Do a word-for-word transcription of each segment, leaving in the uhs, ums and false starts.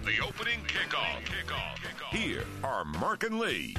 the opening kickoff. Kickoff. Here are Mark and Lee.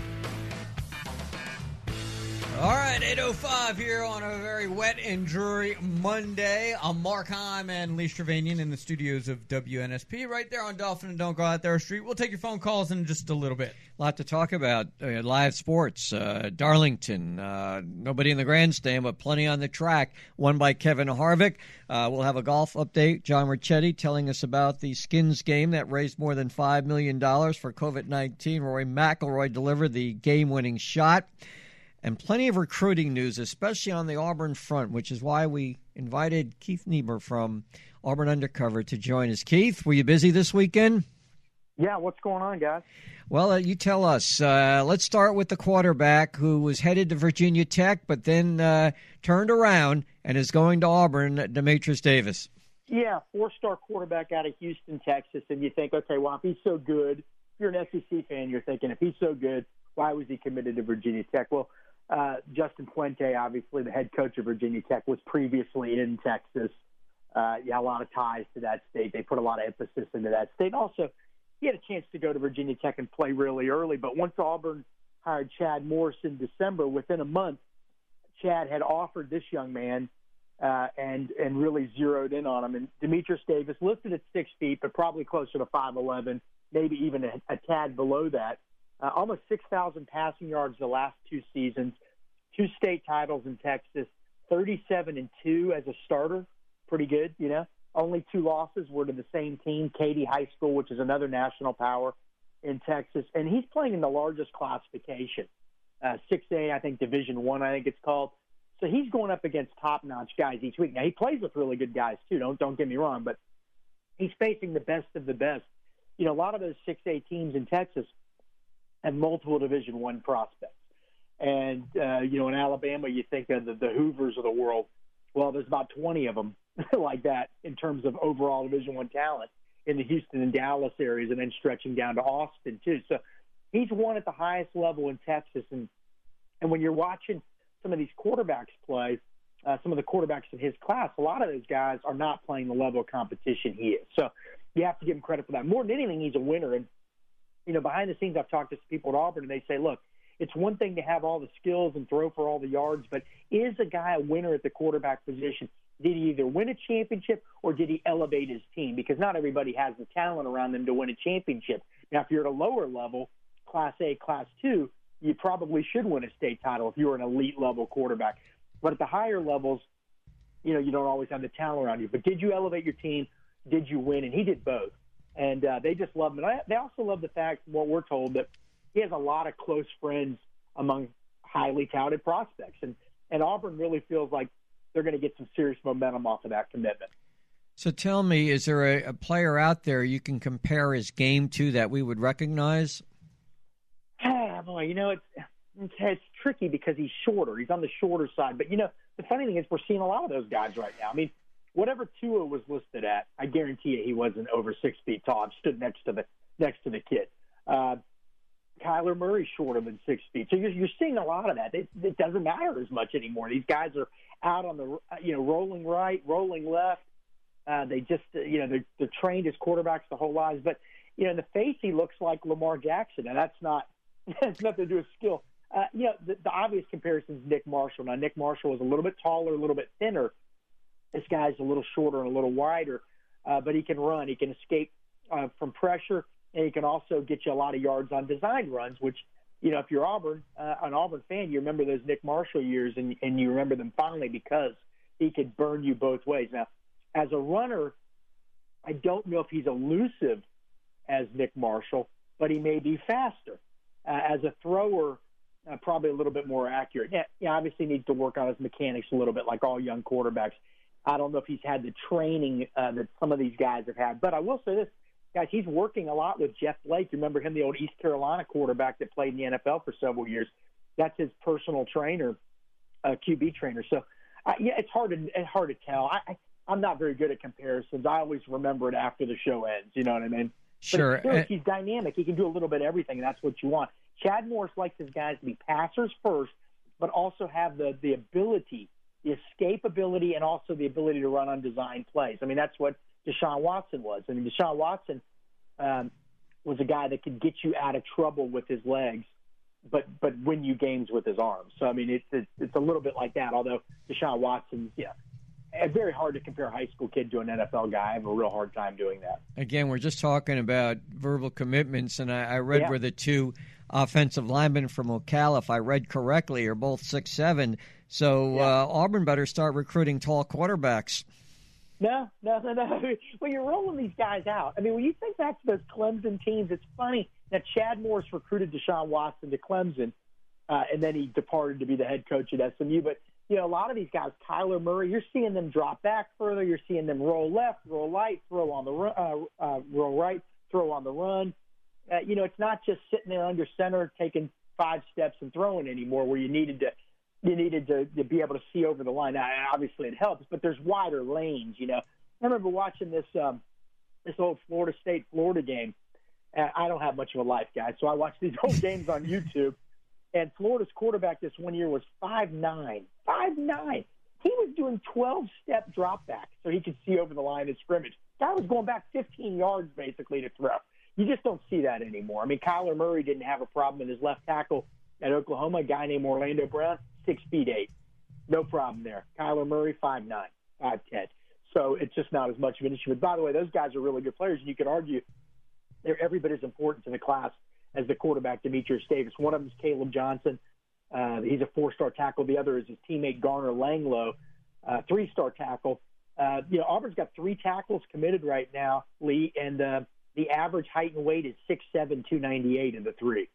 All right, eight oh five here on a very wet and dreary Monday. I'm Mark Heim and Lee Stravanian in the studios of W N S P right there on Dolphin and Don't Go Out There Street. We'll take your phone calls in just a little bit. A lot to talk about. Uh, live sports, uh, Darlington, uh, nobody in the grandstand, but plenty on the track. Won by Kevin Harvick. Uh, we'll have a golf update. John Ricchetti telling us about the Skins game that raised more than five million dollars for COVID nineteen. Rory McIlroy delivered the game-winning shot. And plenty of recruiting news, especially on the Auburn front, which is why we invited Keith Niebuhr from Auburn Undercover to join us. Keith, were you busy this weekend? Yeah, what's going on, guys? Well, uh, you tell us. Uh, let's start with the quarterback who was headed to Virginia Tech, but then uh, turned around and is going to Auburn, Demetrius Davis. Yeah, four-star quarterback out of Houston, Texas, and you think, okay, well, if he's so good, if you're an S E C fan, you're thinking, if he's so good, why was he committed to Virginia Tech? Well, Uh, Justin Fuente, obviously the head coach of Virginia Tech, was previously in Texas. Uh, yeah, a lot of ties to that state. They put a lot of emphasis into that state. Also, he had a chance to go to Virginia Tech and play really early. But once Auburn hired Chad Morris in December, within a month, Chad had offered this young man uh, and and really zeroed in on him. And Demetrius Davis, listed at six feet, but probably closer to five eleven, maybe even a, a tad below that. Uh, almost six thousand passing yards the last two seasons, two state titles in Texas, thirty-seven and two as a starter. Pretty good, you know. Only two losses were to the same team, Katy High School, which is another national power in Texas. And he's playing in the largest classification, uh, six A, I think, Division One, I, I think it's called. So he's going up against top-notch guys each week. Now, he plays with really good guys, too. Don't, don't get me wrong. But he's facing the best of the best. You know, a lot of those six A teams in Texas and multiple Division One prospects. And, uh, you know, in Alabama, you think of the, the Hoovers of the world. Well, there's about twenty of them like that in terms of overall Division One talent in the Houston and Dallas areas, and then stretching down to Austin, too. So he's won at the highest level in Texas. And, and when you're watching some of these quarterbacks play, uh, some of the quarterbacks in his class, a lot of those guys are not playing the level of competition he is. So you have to give him credit for that. More than anything, he's a winner. And, you know, behind the scenes, I've talked to some people at Auburn, and they say, look, it's one thing to have all the skills and throw for all the yards, but is a guy a winner at the quarterback position? Did he either win a championship or did he elevate his team? Because not everybody has the talent around them to win a championship. Now, if you're at a lower level, Class A, Class two, you probably should win a state title if you're an elite-level quarterback. But at the higher levels, you know, you don't always have the talent around you. But did you elevate your team? Did you win? And he did both. And uh, they just love him. And I, they also love the fact, what we're told, that he has a lot of close friends among highly touted prospects. And, and Auburn really feels like they're going to get some serious momentum off of that commitment. So tell me, is there a, a player out there you can compare his game to that we would recognize? Ah, boy, you know, it's, it's, it's tricky because he's shorter. He's on the shorter side. But, you know, the funny thing is we're seeing a lot of those guys right now. I mean, whatever Tua was listed at, I guarantee you he wasn't over six feet tall. I stood next to the next to the kid. Uh, Kyler Murray's shorter than six feet. So you're, you're seeing a lot of that. It, it doesn't matter as much anymore. These guys are out on the, you know, rolling right, rolling left. Uh, they just, uh, you know, they're, they're trained as quarterbacks the whole lives. But, you know, in the face, he looks like Lamar Jackson, and that's not, that's nothing to do with skill. Uh, you know, the, the obvious comparison is Nick Marshall. Now, Nick Marshall is a little bit taller, a little bit thinner. This guy's a little shorter and a little wider, uh, but he can run. He can escape uh, from pressure, and he can also get you a lot of yards on designed runs, which, you know, if you're Auburn, uh, an Auburn fan, you remember those Nick Marshall years, and, and you remember them fondly because he could burn you both ways. Now, as a runner, I don't know if he's elusive as Nick Marshall, but he may be faster. Uh, as a thrower, uh, probably a little bit more accurate. Yeah, yeah, obviously needs to work on his mechanics a little bit, like all young quarterbacks. I don't know if he's had the training uh, that some of these guys have had. But I will say this, guys, he's working a lot with Jeff Blake. You remember him, the old East Carolina quarterback that played in the N F L for several years. That's his personal trainer, uh, Q B trainer. So, uh, yeah, it's hard to it's hard to tell. I, I, I'm not very good at comparisons. I always remember it after the show ends. You know what I mean? Sure. But still, he's dynamic. He can do a little bit of everything, and that's what you want. Chad Morris likes his guys to be passers first, but also have the the ability, the escapability, and also the ability to run on design plays. I mean, that's what Deshaun Watson was. I mean, Deshaun Watson, um, was a guy that could get you out of trouble with his legs, but but win you games with his arms. So, I mean, it's it's, it's a little bit like that, although Deshaun Watson's, yeah, it's very hard to compare a high school kid to an N F L guy. I have a real hard time doing that. Again, we're just talking about verbal commitments, and I, I read Yeah. where the two offensive linemen from Ocala, if I read correctly, are both six seven. So Yeah. uh, Auburn better start recruiting tall quarterbacks. No, no, no, no. When you're rolling these guys out, I mean, when you think back to those Clemson teams, it's funny that Chad Morris recruited Deshaun Watson to Clemson, uh, and then he departed to be the head coach at S M U. But, you know, a lot of these guys, Kyler Murray, you're seeing them drop back further. You're seeing them roll left, roll right, throw on the run, uh, uh, roll right, throw on the run. Uh, you know, it's not just sitting there under center taking five steps and throwing anymore, where you needed to you needed to, to be able to see over the line. Now, obviously, it helps, but there's wider lanes. You know, I remember watching this um, this old Florida State Florida game. Uh, I don't have much of a life, guys, so I watch these old games on YouTube. And Florida's quarterback this one year was five nine. five nine. He was doing twelve-step dropbacks so he could see over the line of scrimmage. Guy was going back fifteen yards, basically, to throw. You just don't see that anymore. I mean, Kyler Murray didn't have a problem with his left tackle at Oklahoma, a guy named Orlando Brown, six feet eight. No problem there. Kyler Murray, five nine, five ten. So it's just not as much of an issue. But by the way, those guys are really good players, and you could argue they're every bit as important to the class as the quarterback, Demetrius Davis. One of them is Caleb Johnson. Uh, he's a four-star tackle. The other is his teammate Garner Langlow, uh, three-star tackle. Uh, you know, Auburn's got three tackles committed right now, Lee, and uh, the average height and weight is six seven, two ninety-eight in the three.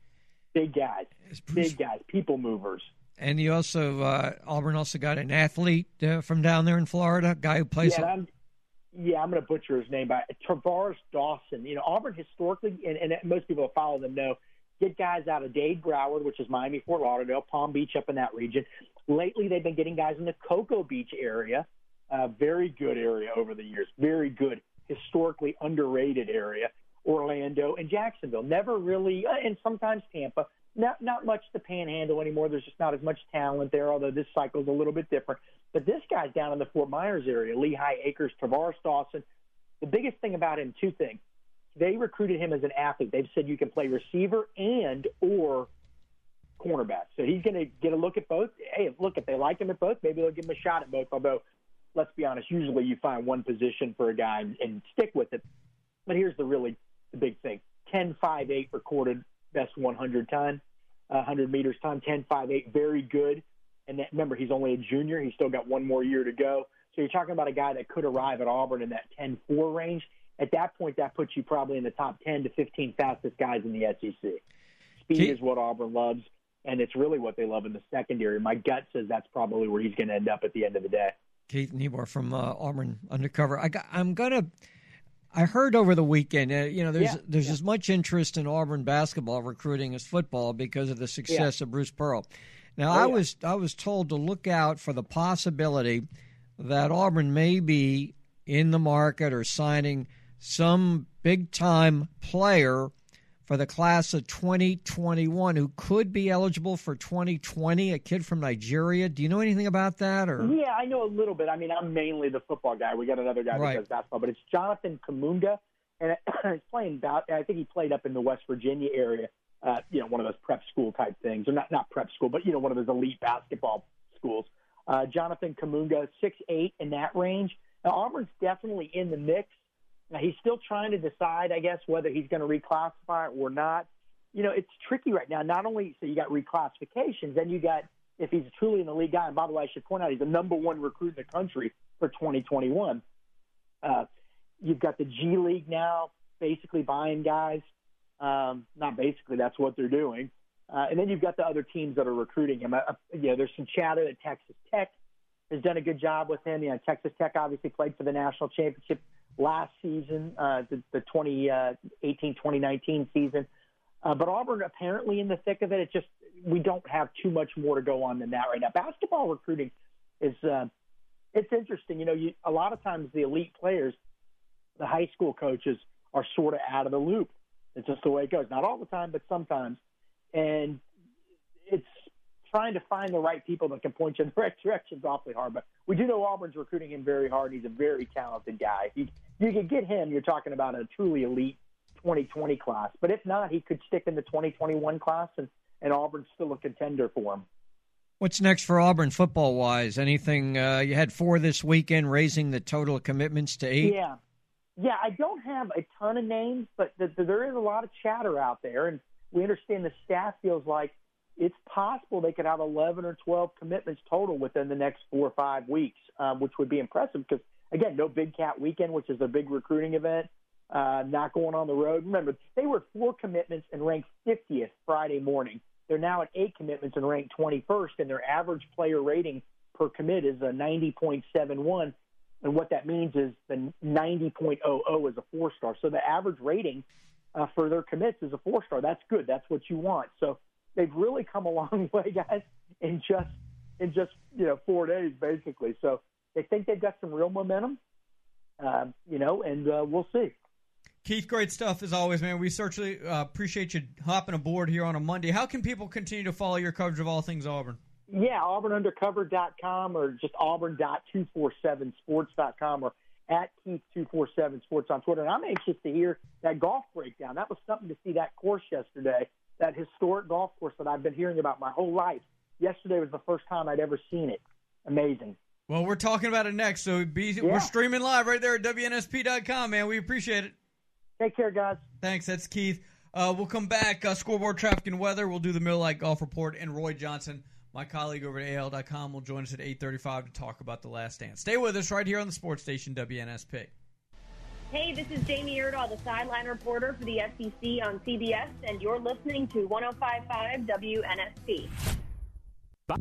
Big guys, big guys, people movers. And you also, uh, Auburn also got an athlete uh, from down there in Florida, a guy who plays. Yeah, I'm, yeah, I'm going to butcher his name, but Tavares Dawson. You know, Auburn historically, and, and most people that follow them know, get guys out of Dade Broward, which is Miami, Fort Lauderdale, Palm Beach, up in that region. Lately, they've been getting guys in the Cocoa Beach area. Uh, very good area over the years. Very good, historically underrated area. Orlando and Jacksonville. Never really, uh, and sometimes Tampa. Not not much the panhandle anymore. There's just not as much talent there, although this cycle is a little bit different. But this guy's down in the Fort Myers area, Lehigh Acres, Tavares Dawson. The biggest thing about him, two things. They recruited him as an athlete. They've said you can play receiver and or cornerback. So he's going to get a look at both. Hey, look, if they like him at both, maybe they'll give him a shot at both. Although, let's be honest, usually you find one position for a guy and, and stick with it. But here's the really the big thing. ten five eight recorded best one hundred time, uh, one hundred meters time, ten five eight, very good. And that, remember, he's only a junior. He's still got one more year to go. So you're talking about a guy that could arrive at Auburn in that ten four range. At that point, that puts you probably in the top ten to fifteen fastest guys in the S E C. Speed Keith, is what Auburn loves, and it's really what they love in the secondary. My gut says that's probably where he's going to end up at the end of the day. Keith Niebuhr from uh, Auburn Undercover. I got, I'm going to I heard over the weekend, uh, you know, there's Yeah, there's yeah. as much interest in Auburn basketball recruiting as football because of the success of Bruce Pearl. Now, Oh, I yeah. was I was told to look out for the possibility that Auburn may be in the market or signing some big time player for the class of twenty twenty-one who could be eligible for twenty twenty, a kid from Nigeria. Do you know anything about that? Or Yeah, I know a little bit. I mean, I'm mainly the football guy. We got another guy Right. that does basketball, but it's Jonathan Kamunga, and he's playing about. I think he played up in the West Virginia area. Uh, you know, one of those prep school type things, or not not prep school, but you know, one of those elite basketball schools. Uh, Jonathan Kamunga, six eight in that range. Now, Auburn's definitely in the mix. Now, he's still trying to decide, I guess, whether he's going to reclassify or not. You know, it's tricky right now. Not only so you got reclassifications, then you got if he's truly an elite guy. And by the way, I should point out he's the number one recruit in the country for twenty twenty-one. Uh, you've got the G League now, basically buying guys. Um, not basically, that's what they're doing. Uh, and then you've got the other teams that are recruiting him. Uh, uh, you know, there's some chatter that Texas Tech has done a good job with him. You know, Texas Tech obviously played for the national championship last season, uh, the, the twenty eighteen twenty nineteen season. Uh, but Auburn apparently in the thick of it. It just we don't have too much more to go on than that right now. Basketball recruiting is uh, it's interesting. You know, you, a lot of times the elite players, the high school coaches, are sort of out of the loop. It's just the way it goes. Not all the time, but sometimes. And it's trying to find the right people that can point you in the right direction is awfully hard. But we do know Auburn's recruiting him very hard. He's a very talented guy. You, you can get him, you're talking about a truly elite twenty twenty class. But if not, he could stick in the twenty twenty-one class, and, and Auburn's still a contender for him. What's next for Auburn football-wise? Anything? Uh, you had four this weekend, raising the total commitments to eight. Yeah. Yeah, I don't have a ton of names, but the, the, there is a lot of chatter out there, and we understand the staff feels like it's possible they could have eleven or twelve commitments total within the next four or five weeks, um, which would be impressive because, again, no Big Cat Weekend, which is a big recruiting event, uh, not going on the road. Remember, they were four commitments and ranked fiftieth Friday morning. They're now at eight commitments and ranked twenty-first, and their average player rating per commit is a ninety point seven one. And what that means is the ninety point zero zero is a four-star. So the average rating uh, for their commits is a four-star. That's good. That's what you want. So they've really come a long way, guys, in just in just you know four days, basically. So they think they've got some real momentum, uh, you know, and uh, we'll see. Keith, great stuff as always, man. We certainly uh, appreciate you hopping aboard here on a Monday. How can people continue to follow your coverage of all things Auburn? Yeah, auburn undercover dot com or just auburn dot two four seven sports dot com or at Keith two four seven sports on Twitter. And I'm anxious to hear that golf breakdown. That was something to see that course yesterday, that historic golf course that I've been hearing about my whole life. Yesterday was the first time I'd ever seen it. Amazing. Well, we're talking about it next, so be, yeah. we're streaming live right there at W N S P dot com, man. We appreciate it. Take care, guys. Thanks. That's Keith. Uh, we'll come back. Uh, scoreboard, traffic, and weather. We'll do the Middle Light Golf Report, and Roy Johnson, my colleague over at A L dot com, will join us at eight thirty-five to talk about the Last Dance. Stay with us right here on the sports station W N S P. Hey, this is Jamie Erdahl, the sideline reporter for the S E C on C B S, and you're listening to one oh five point five W N S P. Bye.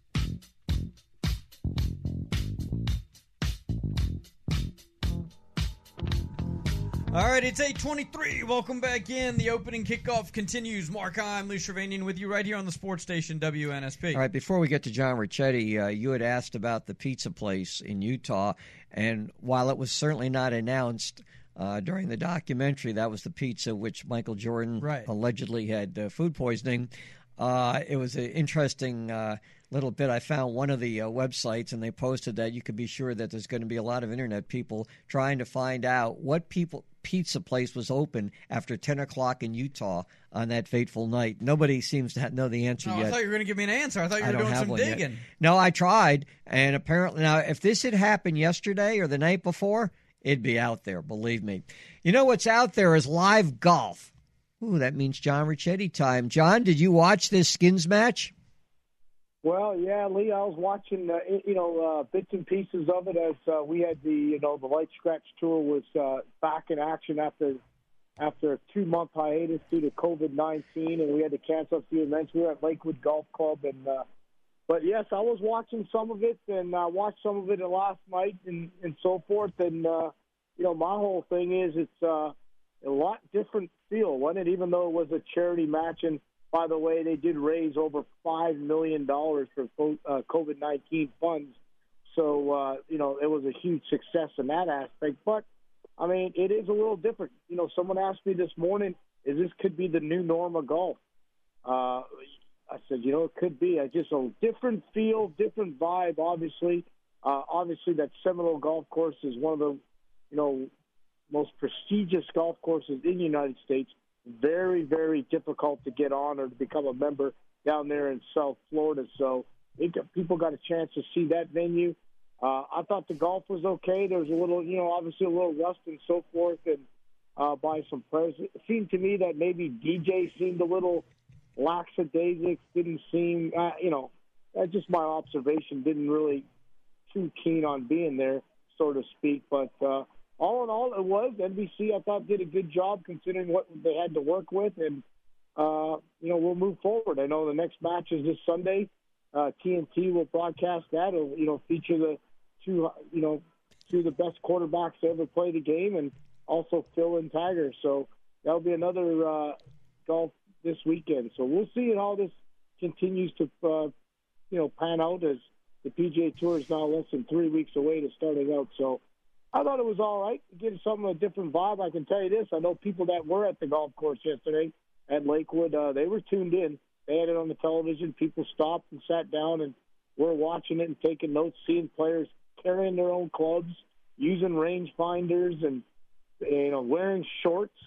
All right, it's eight twenty-three. Welcome back in. The opening kickoff continues. Mark Heim, Lee Shervanian with you right here on the sports station W N S P. All right, before we get to John Ricchetti, uh, you had asked about the pizza place in Utah, and while it was certainly not announced uh, during the documentary, that was the pizza which Michael Jordan right. allegedly had uh, food poisoning. Uh, it was an interesting uh, little bit. I found one of the uh, websites, and they posted that you could be sure that there's going to be a lot of Internet people trying to find out what people pizza place was open after ten o'clock in Utah on that fateful night. Nobody seems to know the answer oh, yet. I thought you were going to give me an answer. I thought you were I don't doing have some one digging. Yet. No, I tried, and apparently now if this had happened yesterday or the night before, it'd be out there, believe me. You know what's out there is live golf. Ooh, that means John Ricchetti time. John, did you watch this Skins match? Well, yeah, Lee, I was watching, uh, you know, uh, bits and pieces of it as uh, we had the, you know, the Light Scratch Tour was uh, back in action after after a two-month hiatus due to COVID nineteen, and we had to cancel a few events. We were at Lakewood Golf Club, and uh, but yes, I was watching some of it, and I uh, watched some of it last night, and, and so forth. And uh, you know, my whole thing is it's uh, a lot different feel, wasn't it? Even though it was a charity match, and by the way, they did raise over five million dollars for uh, COVID nineteen funds. So, uh, you know, it was a huge success in that aspect. But, I mean, it is a little different. You know, someone asked me this morning, is this could be the new norm of golf? Uh, I said, you know, it could be. It's just a different feel, different vibe, obviously. Uh, obviously, that Seminole Golf Course is one of the, you know, most prestigious golf courses in the United States. Very, very difficult to get on or to become a member down there in South Florida. So it got, people got a chance to see that venue. Uh, I thought the golf was okay. There was a little, you know, obviously a little rust and so forth, and uh, by some players. It seemed to me that maybe D J seemed a little lackadaisic, didn't seem, uh, you know, that's just my observation, didn't really too keen on being there, so to speak. But uh, all in all, it was. N B C, I thought, did a good job considering what they had to work with, and, uh, you know, we'll move forward. I know the next match is this Sunday. Uh, T N T will broadcast that. It'll, you know, feature the two, you know, two of the best quarterbacks to ever play the game, and also Phil and Tiger. So that'll be another uh, golf this weekend. So we'll see how this continues to, uh, you know, pan out as the P G A Tour is now less than three weeks away to start it out. So I thought it was all right. It gives something a different vibe. I can tell you this. I know people that were at the golf course yesterday at Lakewood, uh, they were tuned in. They had it on the television. People stopped and sat down and were watching it and taking notes, seeing players carrying their own clubs, using range finders, and, you know, wearing shorts.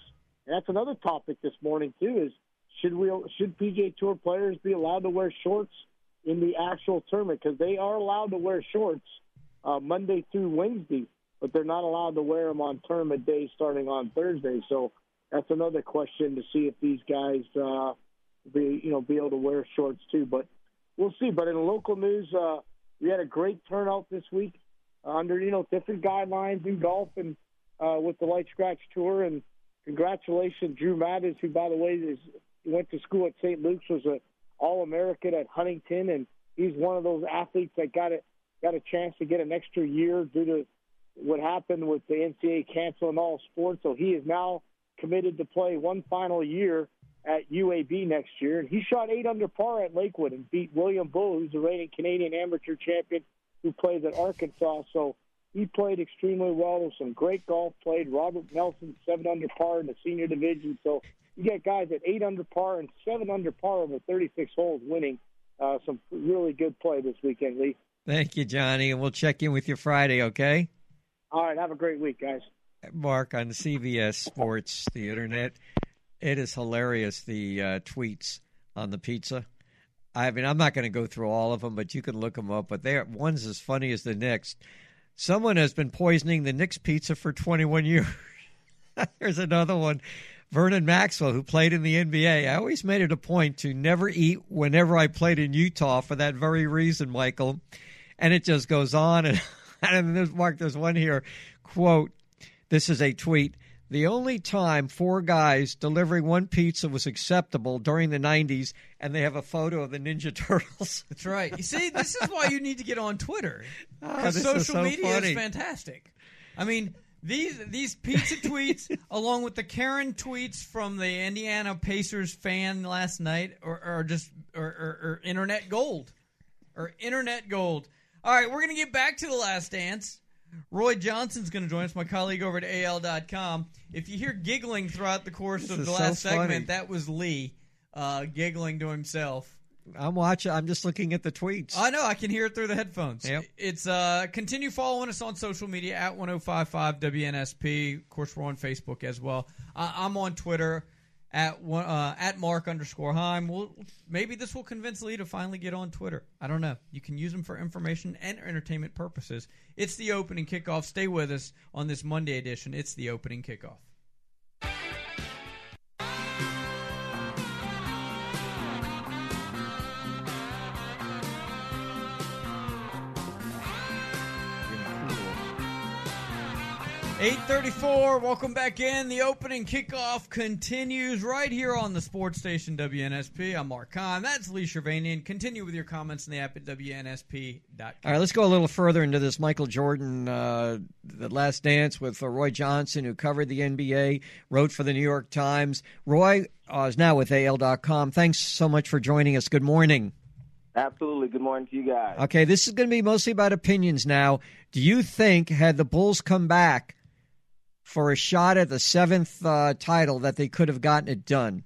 And that's another topic this morning too. Is should we should P G A Tour players be allowed to wear shorts in the actual tournament? Because they are allowed to wear shorts uh, Monday through Wednesday, but they're not allowed to wear them on tournament day starting on Thursday. So that's another question to see if these guys uh, be you know be able to wear shorts too. But we'll see. But in local news, uh, we had a great turnout this week uh, under you know different guidelines in golf and uh, with the Light Scratch Tour. And congratulations, Drew Maddis, who by the way is went to school at Saint Luke's, was an All-American at Huntington, and he's one of those athletes that got it got a chance to get an extra year due to what happened with the N C double A canceling all sports. So he is now committed to play one final year at U A B next year. And he shot eight under par at Lakewood and beat William Bull, who's the reigning Canadian amateur champion, who plays at Arkansas. So he played extremely well. There was some great golf played. Robert Nelson, seven under par in the senior division. So you get guys at eight under par and seven under par over thirty-six holes winning. Uh, some really good play this weekend, Lee. Thank you, Johnny, and we'll check in with you Friday, okay? All right, have a great week, guys. Mark, on C B S Sports, the Internet, it is hilarious, the uh, tweets on the pizza. I mean, I'm not going to go through all of them, but you can look them up. But they are, one's as funny as the next. Someone has been poisoning the Knicks pizza for twenty-one years. There's another one. Vernon Maxwell, who played in the N B A. I always made it a point to never eat whenever I played in Utah for that very reason, Michael. And it just goes on. And, and there's, Mark, there's one here, quote, this is a tweet. The only time four guys delivering one pizza was acceptable during the nineties, and they have a photo of the Ninja Turtles. That's right. You see, this is why you need to get on Twitter. Oh, Because this social is so media funny. is fantastic. I mean, these these pizza tweets, along with the Karen tweets from the Indiana Pacers fan last night, are, are just are, are, are internet gold. Or internet gold. All right, we're going to get back to The Last Dance. Roy Johnson's going to join us, my colleague over at A L dot com. If you hear giggling throughout the course This of is the so last segment, funny. that was Lee uh, giggling to himself. I'm watching. I'm just looking at the tweets. I know. I can hear it through the headphones. Yep. It's uh, continue following us on social media at ten fifty-five W N S P. Of course, we're on Facebook as well. Uh, I'm on Twitter at one, uh, at Mark underscore Heim. We'll, maybe this will convince Lee to finally get on Twitter. I don't know. You can use them for information and entertainment purposes. It's the opening kickoff. Stay with us on this Monday edition. It's the opening kickoff. eight thirty-four, welcome back in. The opening kickoff continues right here on the sports station W N S P. I'm Mark Kahn. That's Lee Shervanian. Continue with your comments in the app at W N S P dot com. All right, let's go a little further into this Michael Jordan, uh, The Last Dance with uh, Roy Johnson, who covered the N B A, wrote for the New York Times. Roy uh, is now with A L dot com. Thanks so much for joining us. Good morning. Absolutely. Good morning to you guys. Okay, this is going to be mostly about opinions now. Do you think, had the Bulls come back for a shot at the seventh uh, title, that they could have gotten it done?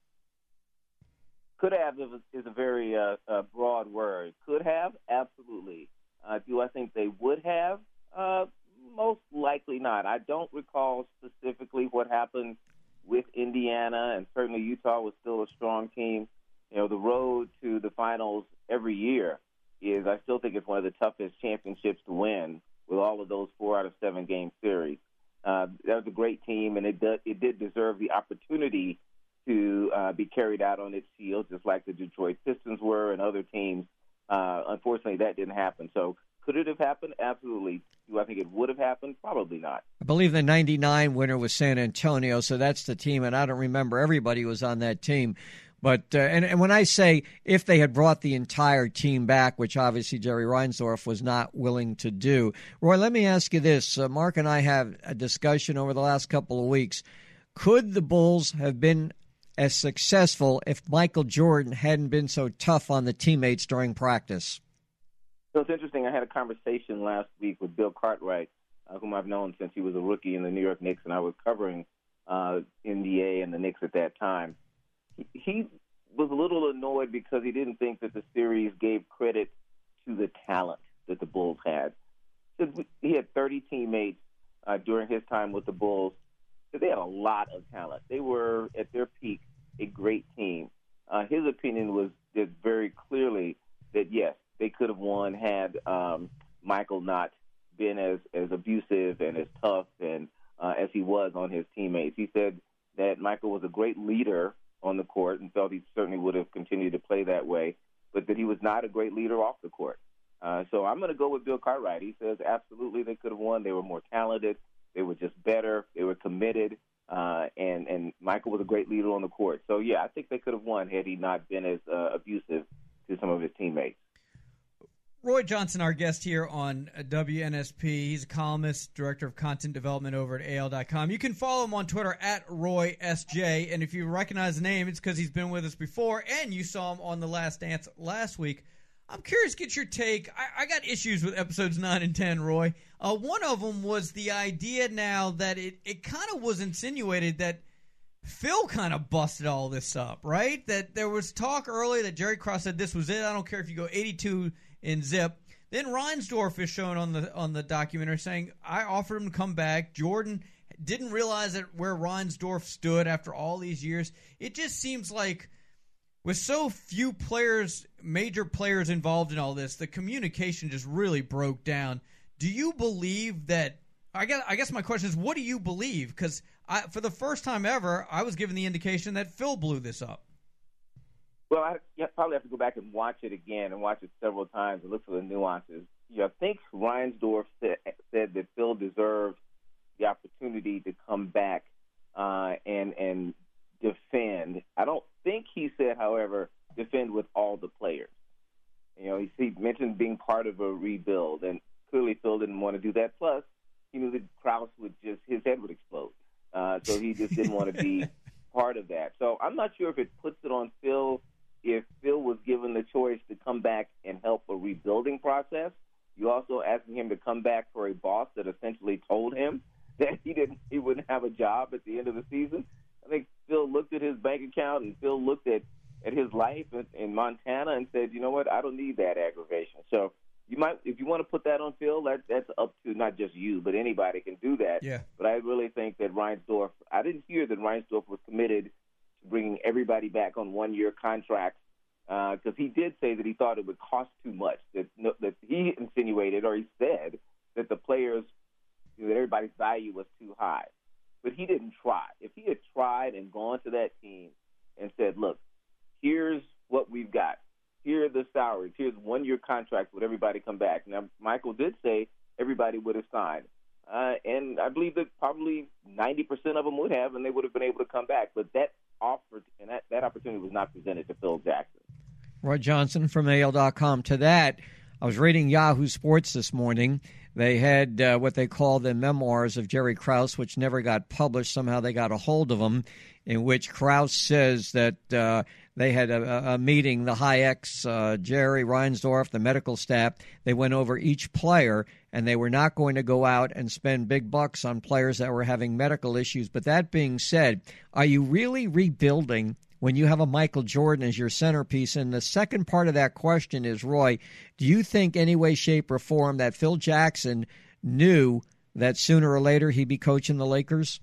Could have is a very uh, uh, broad word. Could have? Absolutely. Uh, do I think they would have? Uh, most likely not. I don't recall specifically what happened with Indiana, and certainly Utah was still a strong team. You know, the road to the finals every year is, I still think it's one of the toughest championships to win with all of those four out of seven game series. Uh, that was a great team, and it did, it did deserve the opportunity to uh, be carried out on its shield, just like the Detroit Pistons were and other teams. Uh, unfortunately, that didn't happen. So could it have happened? Absolutely. Do I think it would have happened? Probably not. I believe the ninety-nine winner was San Antonio, so that's the team, and I don't remember everybody was on that team. But uh, and, and when I say if they had brought the entire team back, which obviously Jerry Reinsdorf was not willing to do. Roy, let me ask you this. Uh, Mark and I have a discussion over the last couple of weeks. Could the Bulls have been as successful if Michael Jordan hadn't been so tough on the teammates during practice? So it's interesting. I had a conversation last week with Bill Cartwright, uh, whom I've known since he was a rookie in the New York Knicks, and I was covering uh, N B A and the Knicks at that time. He was a little annoyed because he didn't think that the series gave credit to the talent that the Bulls had. He had thirty teammates uh, during his time with the Bulls. because they had a lot of talent. They were, at their peak, a great team. Uh, his opinion was just very clearly that, yes, they could have won had um, Michael not been as, as abusive and as tough and uh, as he was on his teammates. He said that Michael was a great leader on the court and felt he certainly would have continued to play that way, but that he was not a great leader off the court. Uh, so I'm going to go with Bill Cartwright. He says absolutely they could have won. They were more talented. They were just better. They were committed. Uh, and, and Michael was a great leader on the court. So, yeah, I think they could have won had he not been as uh, abusive to some of his teammates. Roy Johnson, our guest here on W N S P. He's a columnist, director of content development over at A L dot com. You can follow him on Twitter at Roy S J. And if you recognize the name, it's because he's been with us before, and you saw him on The Last Dance last week. I'm curious to get your take. I, I got issues with episodes nine and ten, Roy. Uh, one of them was the idea now that it, it kind of was insinuated that Phil kind of busted all this up, right? That there was talk earlier that Jerry Krause said this was it. I don't care if you go eighty-two in zip. Then Reinsdorf is shown on the on the documentary saying, I offered him to come back. Jordan didn't realize that where Reinsdorf stood after all these years. It just seems like with so few players, major players involved in all this, the communication just really broke down. Do you believe that – I guess, I guess my question is, what do you believe? Because for the first time ever, I was given the indication that Phil blew this up. Well, I yeah, probably have to go back and watch it again and watch it several times and look for the nuances. You know, I think Reinsdorf said, said that Phil deserved the opportunity to come back uh, and and defend. I don't think he said, however, defend with all the players. You know, he, he mentioned being part of a rebuild, and clearly Phil didn't want to do that. Plus, he knew that Krause would just – his head would explode. Uh, so he just didn't want to be part of that. So I'm not sure if it puts it on Phil if Phil was given the choice to come back and help a rebuilding process. You also asking him to come back for a boss that essentially told him that he didn't he wouldn't have a job at the end of the season. I think Phil looked at his bank account and Phil looked at, at his life in, in Montana and said, you know what, I don't need that aggravation. So you might, if you want to put that on Phil, that, that's up to not just you, but anybody can do that. Yeah. But I really think that Reinsdorf, I didn't hear that Reinsdorf was committed to bringing everybody back on one-year contracts because uh, he did say that he thought it would cost too much, that, that he insinuated or he said that the players, you know, that everybody's value was too high. But he didn't try. If he had tried and gone to that team and said, look, here's what we've got. Here are the salaries. Here's one-year contracts. Would everybody come back? Now, Michael did say everybody would have signed. Uh, and I believe that probably ninety percent of them would have, and they would have been able to come back. But that offer and that, that opportunity was not presented to Phil Jackson. Roy Johnson from A L dot com. To that, I was reading Yahoo Sports this morning. They had uh, what they call the memoirs of Jerry Krause, which never got published. Somehow they got a hold of them, in which Krause says that uh, they had a, a meeting, the Hayeks, uh, Jerry, Reinsdorf, the medical staff. They went over each player, and they were not going to go out and spend big bucks on players that were having medical issues. But that being said, are you really rebuilding when you have a Michael Jordan as your centerpiece? And the second part of that question is, Roy, do you think any way, shape, or form that Phil Jackson knew that sooner or later he'd be coaching the Lakers?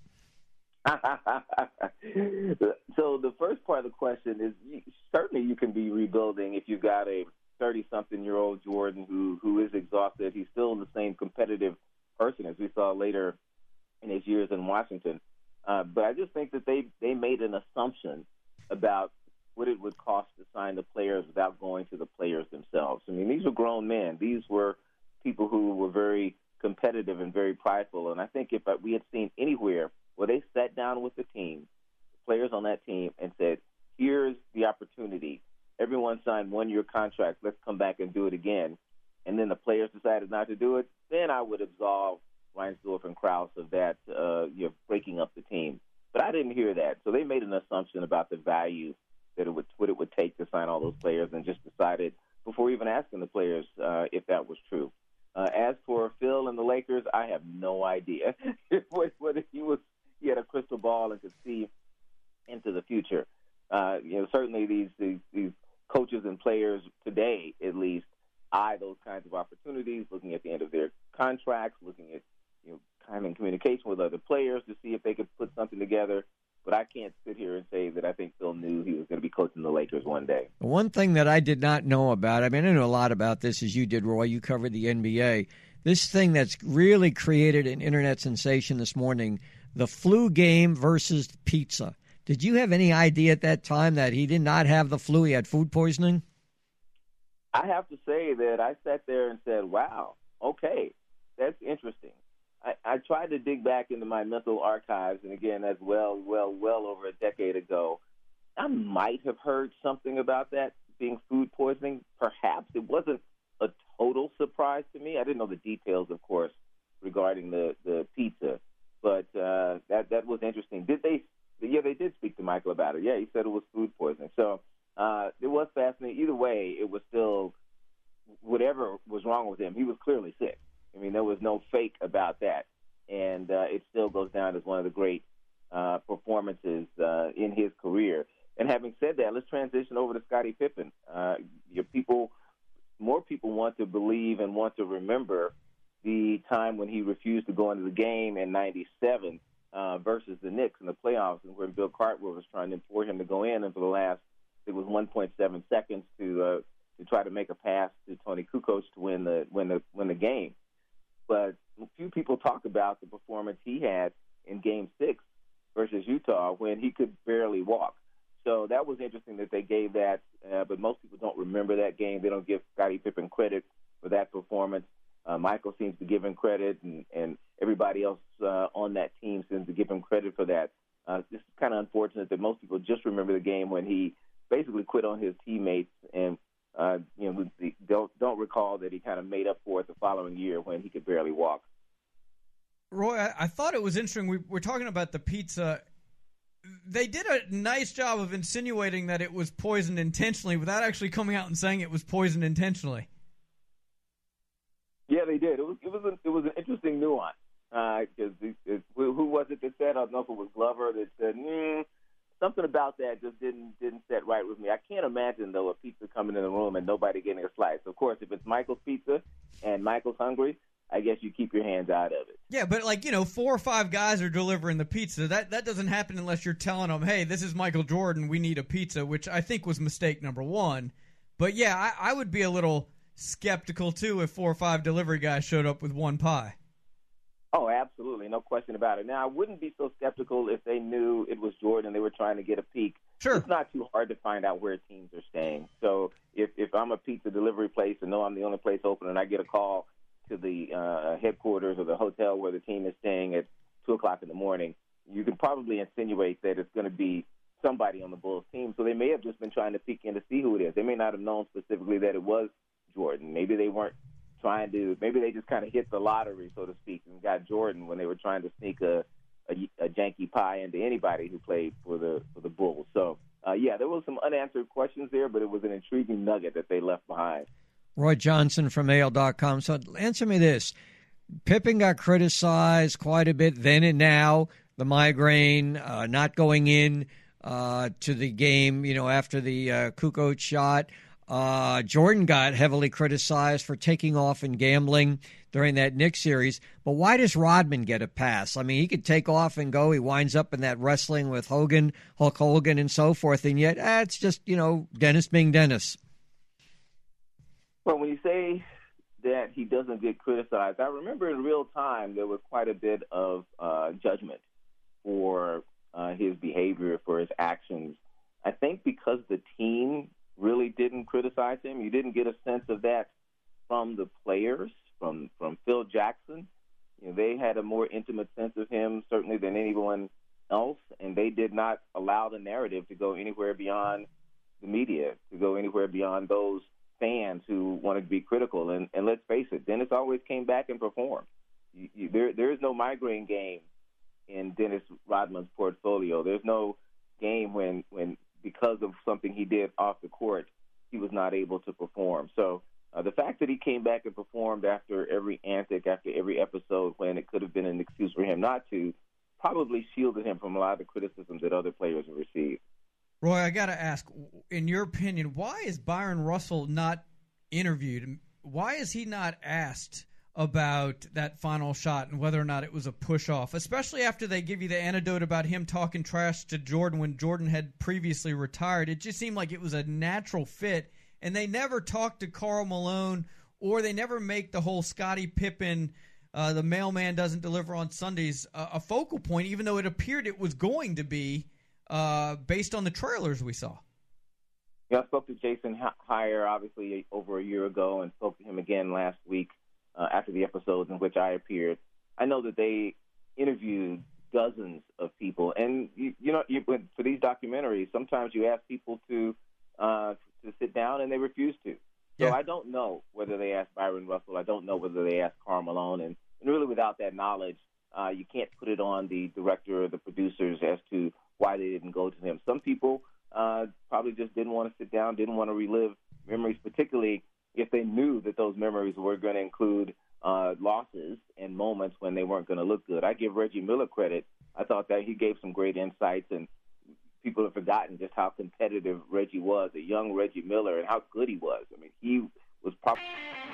So the first part of the question is you, certainly you can be rebuilding if you've got a thirty-something-year-old Jordan who, who is exhausted. He's still the same competitive person as we saw later in his years in Washington. Uh, but I just think that they, they made an assumption about what it would cost to sign the players without going to the players themselves. I mean, these were grown men. These were people who were very competitive and very prideful. And I think if we had seen anywhere where they sat down with the team, the players on that team, and said, here's the opportunity. Everyone signed one-year contracts. Let's come back and do it again. And then the players decided not to do it. Then I would absolve Reinsdorf and Krause of that, uh, you know, breaking up the team. But I didn't hear that. So they made an assumption about the value that it would, what it would take to sign all those players, and just decided before even asking the players uh, if that was true. Uh, as for Phil and the Lakers, I have no idea whether he was he had a crystal ball and could see into the future. Uh, you know, certainly these, these these coaches and players today, at least, eye those kinds of opportunities, looking at the end of their contracts, looking at you know, kind of in communication with other players to see if they could put something together. But I can't sit here and say that I think Phil knew he was going to be coaching the Lakers one day. One thing that I did not know about, I mean, I know a lot about this as you did, Roy. You covered the N B A. This thing that's really created an internet sensation this morning, the flu game versus pizza. Did you have any idea at that time that he did not have the flu? He had food poisoning? I have to say that I sat there and said, wow, okay, that's interesting. I, I tried to dig back into my mental archives, and again, that's well, well, well over a decade ago. I might have heard something about that being food poisoning. Perhaps it wasn't a total surprise to me. I didn't know the details, of course, regarding the, the pizza, but uh, that that was interesting. Did they? Yeah, they did speak to Michael about it. Yeah, he said it was food poisoning. So uh, it was fascinating. Either way, it was still whatever was wrong with him. He was clearly sick. I mean, there was no fake about that. And uh, it still goes down as one of the great uh, performances uh, in his career. And having said that, let's transition over to Scottie Pippen. Uh, your people, more people want to believe and want to remember the time when he refused to go into the game in ninety-seven uh, versus the Knicks in the playoffs, and when Bill Cartwright was trying to implore him to go in, and for the last, it was one point seven seconds to uh, to try to make a pass to Tony Kukoc to win the win the win the game. But few people talk about the performance he had in Game Six versus Utah when he could barely walk. So that was interesting that they gave that, uh, but most people don't remember that game. They don't give Scottie Pippen credit for that performance. Uh, Michael seems to give him credit, and, and everybody else uh, on that team seems to give him credit for that. Uh, it's kind of unfortunate that most people just remember the game when he basically quit on his teammates and uh, you know don't don't recall that he kind of made up for it the following year when he could barely walk. Roy, I, I thought it was interesting. We, we're talking about the pizza. They did a nice job of insinuating that it was poisoned intentionally without actually coming out and saying it was poisoned intentionally. Yeah, they did. It was it was a, it was an interesting nuance because uh, who, who was it that said? I don't know if it was Glover that said mm, something about that just didn't didn't set right with me. I can't imagine though a pizza coming in the room and nobody getting a slice. Of course, if it's Michael's pizza and Michael's hungry, I guess you keep your hands out of it. Yeah, but like, you know, four or five guys are delivering the pizza. That that doesn't happen unless you're telling them, hey, this is Michael Jordan, we need a pizza, which I think was mistake number one. But yeah, I, I would be a little skeptical too if four or five delivery guys showed up with one pie. Oh, absolutely. No question about it. Now, I wouldn't be so skeptical if they knew it was Jordan and they were trying to get a peek. Sure. It's not too hard to find out where teams are staying. So if, if I'm a pizza delivery place and know I'm the only place open and I get a call to the uh, headquarters or the hotel where the team is staying at two o'clock in the morning, you can probably insinuate that it's going to be somebody on the Bulls team. So they may have just been trying to peek in to see who it is. They may not have known specifically that it was Jordan. Maybe they weren't trying to, maybe they just kind of hit the lottery, so to speak, and got Jordan when they were trying to sneak a, a, a Yankee pie into anybody who played for the for the Bulls. So, uh, yeah, there was some unanswered questions there, but it was an intriguing nugget that they left behind. Roy Johnson from A L dot com. So answer me this. Pippen got criticized quite a bit then and now, the migraine, uh, not going in uh, to the game, you know, after the uh, Kukoc shot. Uh, Jordan got heavily criticized for taking off and gambling during that Knicks series. But why does Rodman get a pass? I mean, he could take off and go. He winds up in that wrestling with Hogan, Hulk Hogan, and so forth. And yet, ah, it's just, you know, Dennis being Dennis. Well, when you say that he doesn't get criticized, I remember in real time there was quite a bit of uh, judgment for uh, his behavior, for his actions. I think because the team really didn't criticize him, you didn't get a sense of that from the players, from from Phil Jackson. You know, they had a more intimate sense of him, certainly, than anyone else, and they did not allow the narrative to go anywhere beyond the media, to go anywhere beyond those fans who wanted to be critical. And, and let's face it, Dennis always came back and performed. You, you, there, there is no migraine game in Dennis Rodman's portfolio. There's no game when, when because of something he did off the court, he was not able to perform. So uh, the fact that he came back and performed after every antic, after every episode, when it could have been an excuse for him not to, probably shielded him from a lot of the criticism that other players have received. Roy, I got to ask, in your opinion, why is Byron Russell not interviewed? Why is he not asked about that final shot and whether or not it was a push-off, especially after they give you the anecdote about him talking trash to Jordan when Jordan had previously retired. It just seemed like it was a natural fit, and they never talked to Karl Malone, or they never make the whole Scottie Pippen, uh, the mailman doesn't deliver on Sundays, uh, a focal point, even though it appeared it was going to be uh, based on the trailers we saw. Yeah, I spoke to Jason Heyer, obviously, over a year ago, and spoke to him again last week. Uh, after the episodes in which I appeared. I know that they interviewed dozens of people. And, you, you know, you, for these documentaries, sometimes you ask people to uh, to sit down and they refuse to. So yeah. I don't know whether they asked Byron Russell. I don't know whether they asked Karl Malone. And, and really without that knowledge, uh, you can't put it on the director or the producers as to why they didn't go to them. Some people uh, probably just didn't want to sit down, didn't want to relive memories, particularly if they knew that those memories were going to include uh, losses and moments when they weren't going to look good. I give Reggie Miller credit. I thought that he gave some great insights, and people have forgotten just how competitive Reggie was, a young Reggie Miller, and how good he was. I mean, he was probably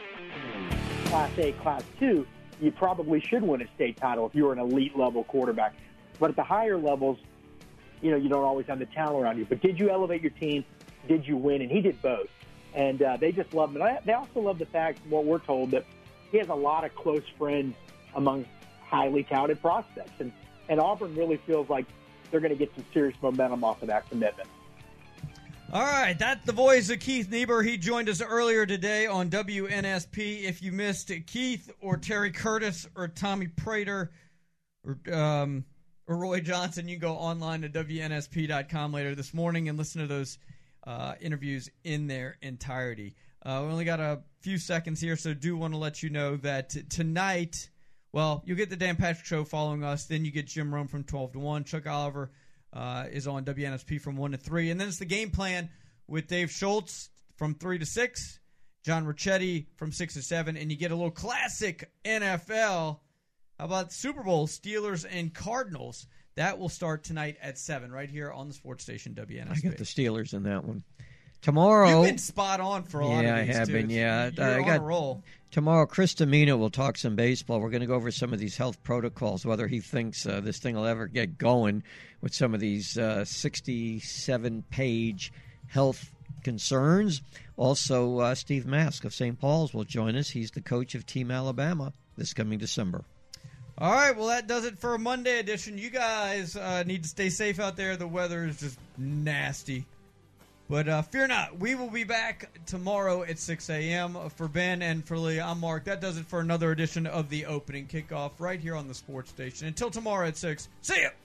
Class A, Class two, you probably should win a state title if you were an elite-level quarterback. But at the higher levels, you know, you don't always have the talent around you. But did you elevate your team? Did you win? And he did both. And uh, they just love him. And I, they also love the fact, what we're told, that he has a lot of close friends among highly touted prospects. And, and Auburn really feels like they're going to get some serious momentum off of that commitment. All right, that's the voice of Keith Niebuhr. He joined us earlier today on W N S P. If you missed Keith or Terry Curtis or Tommy Prater or, um, or Roy Johnson, you go online to W N S P dot com later this morning and listen to those Uh, interviews in their entirety. Uh, we only got a few seconds here, so do want to let you know that t- tonight, well, you'll get the Dan Patrick Show following us, then you get Jim Rome from twelve to one. Chuck Oliver uh, is on W N S P from one to three. And then it's the Game Plan with Dave Schultz from three to six, John Ricchetti from six to seven, and you get a little classic N F L. How about Super Bowl, Steelers and Cardinals? That will start tonight at seven right here on the sports station W N S P. I got the Steelers in that one. Tomorrow. You've been spot on for a lot yeah, of these, I have too. been, yeah. You're I on got, a roll. Tomorrow, Chris Domina will talk some baseball. We're going to go over some of these health protocols, whether he thinks uh, this thing will ever get going with some of these uh, sixty-seven page health concerns. Also, uh, Steve Mask of Saint Paul's will join us. He's the coach of Team Alabama this coming December. All right, well, that does it for a Monday edition. You guys uh, need to stay safe out there. The weather is just nasty. But uh, fear not, we will be back tomorrow at six a.m. For Ben and for Lee, I'm Mark. That does it for another edition of the Opening Kickoff right here on the Sports Station. Until tomorrow at six, see ya!